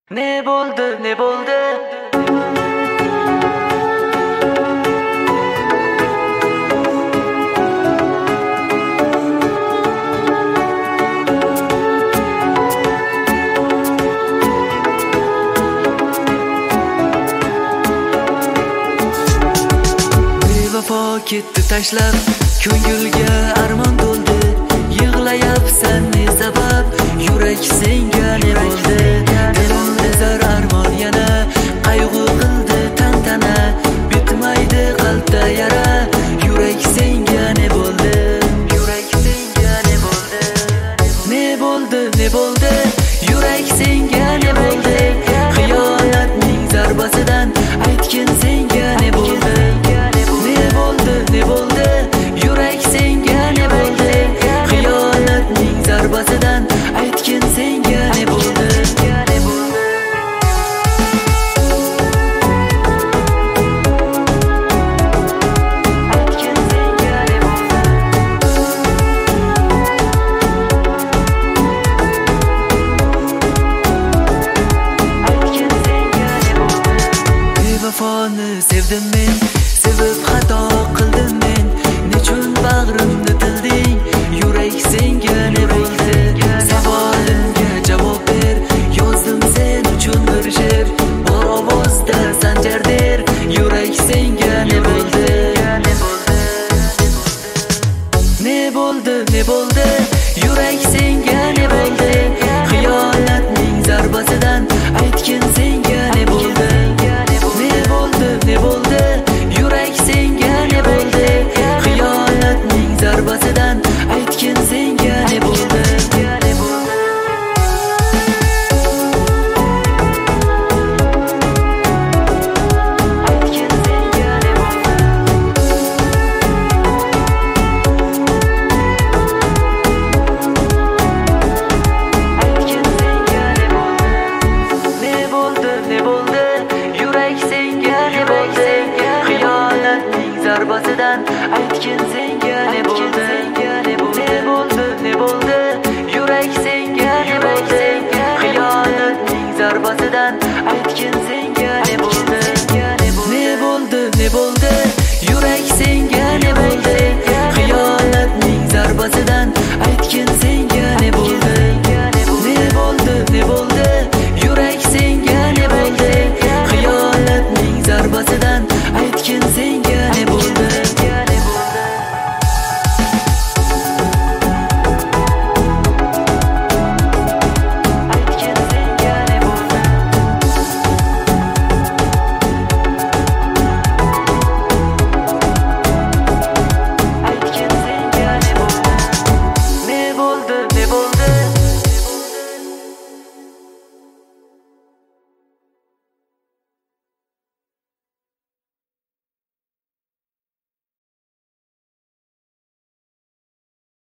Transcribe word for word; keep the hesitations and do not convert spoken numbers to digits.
Ne bo'ldi, ne bo'ldi? Bevafo ketdi tashlab, ko'ngilga armon to'ldi. Yig'layapsan ne sabab? Yurak senga ne bo'ldi? Dilimda zar armon yana qayg'u qildi tantana. Bitmaydi qalbda yara. Yurak senga ne bo'ldi? Yurak senga ne bo'ldi? Ne bo'ldi, ne bo'ldi? Yurak senga ne bo'ldi? Xiyonatning zarbasidan aytgin senga ne bo'ldi? Ne bo'ldi, ne bo'ldi? Yurak senga ne bo'ldi? Xiyonatning zarbasidan aytgin senga ne bo'ldi? Bevafoni sevdim men, sevib xato qildim men. Nechun bag'rimni tilding? Yurak senga ne bo'ldi? Savolimga javob ber. Yozdim sen uchun bir she'r, bor ovozda sanjar der. Yurak senga ne bo'ldi? Ne bo'ldi, ne bo'ldi? Yurak senga ne bo'ldi? Xiyonatning zarbasidan aytgin senga ne bo'ldi? Ne bo'ldi, ne bo'ldi? Yurak senga ne bo'ldi? Xiyonatning zarbasidan aytgin senga ne bo'ldi? Zarbasidan aytgin senga ne bo'ldi? Ne bo'ldi, ne bo'ldi? Yurak senga ne bo'ldi? Xiyonatning zarbasidan aytgin senga ne bo'ldi? Ne bo'ldi, ne bo'ldi? Yurak senga ne bo'ldi? Xiyonatning zarbasidan aytgin senga